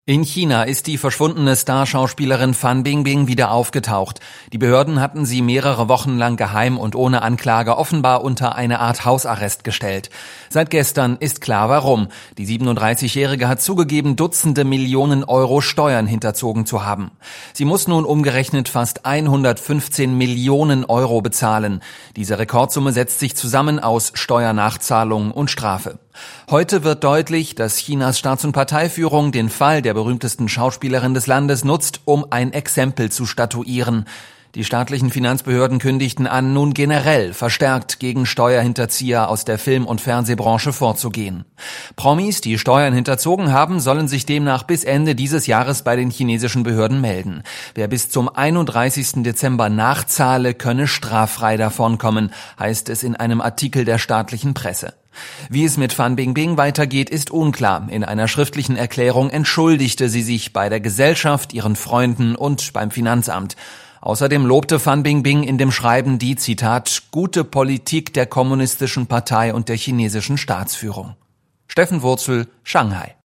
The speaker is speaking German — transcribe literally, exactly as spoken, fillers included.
In China ist die verschwundene Starschauspielerin Fan Bingbing wieder aufgetaucht. Die Behörden hatten sie mehrere Wochen lang geheim und ohne Anklage offenbar unter eine Art Hausarrest gestellt. Seit gestern ist klar, warum. Die siebenunddreißigjährige hat zugegeben, Dutzende Millionen Euro Steuern hinterzogen zu haben. Sie muss nun umgerechnet fast hundertfünfzehn Millionen Euro bezahlen. Diese Rekordsumme setzt sich zusammen aus Steuernachzahlung und Strafe. Heute wird deutlich, dass Chinas Staats- und Parteiführung den Fall der berühmtesten Schauspielerin des Landes nutzt, um ein Exempel zu statuieren. Die staatlichen Finanzbehörden kündigten an, nun generell verstärkt gegen Steuerhinterzieher aus der Film- und Fernsehbranche vorzugehen. Promis, die Steuern hinterzogen haben, sollen sich demnach bis Ende dieses Jahres bei den chinesischen Behörden melden. Wer bis zum einunddreißigsten Dezember nachzahle, könne straffrei davonkommen, heißt es in einem Artikel der staatlichen Presse. Wie es mit Fan Bingbing weitergeht, ist unklar. In einer schriftlichen Erklärung entschuldigte sie sich bei der Gesellschaft, ihren Freunden und beim Finanzamt. Außerdem lobte Fan Bingbing in dem Schreiben die, Zitat, gute Politik der kommunistischen Partei und der chinesischen Staatsführung. Steffen Wurzel, Shanghai.